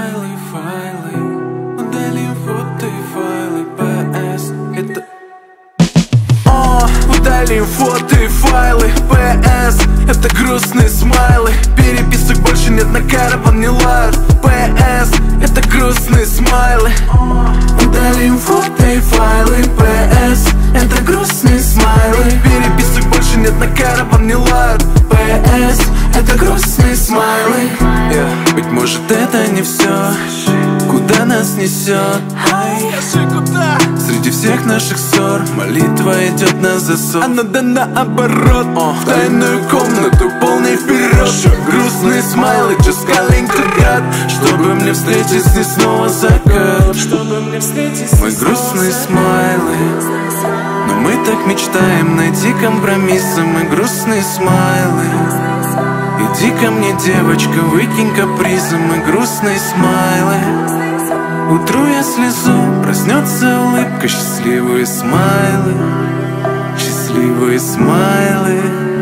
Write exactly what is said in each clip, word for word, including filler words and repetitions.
файлы, файлы. Удалим фото и файлы. пэ эс это... О, удалим фото и файлы. пэ эс это грустные смайлы. Переписок больше нет, на караван не лают. пэ эс это грустные смайлы. Удалим фото и файлы. пэ эс это грустные смайлы. Переписок больше нет, на караван не лают. пэ эс это грустные смайлы. yeah. Быть может это не все, куда нас несет. Скажи, куда? Среди всех наших ссор молитва идет на засов. А надо наоборот, oh. В тайную комнату полный вперед. Грустные смайлы, just calling to God. Чтобы мне встретить с ней снова закат. Чтобы мне встретить мы грустные смайлы. Но мы так мечтаем найти компромиссы. Мы грустные смайлы. Иди ко мне, девочка, выкинь капризы. Мы грустные смайлы. Утру я слезу, проснется улыбка. Счастливые смайлы. Счастливые смайлы.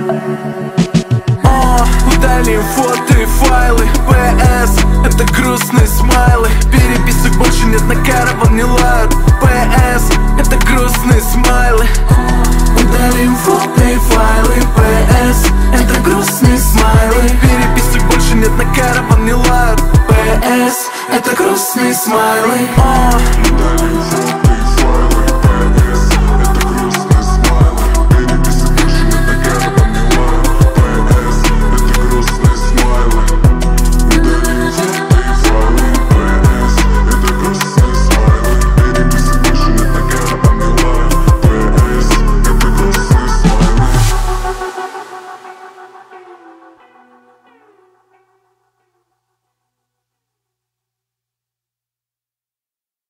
О, удалим фото и файлы. пэ эс это грустные смайлы. Переписок больше нет, на караван не лают. пэ эс это грустные смайлы. Удалим фото и файлы. пэ эс это грустные смайлы. Переписок больше нет, на караван не лают. пэ эс это грустные смайлы. О.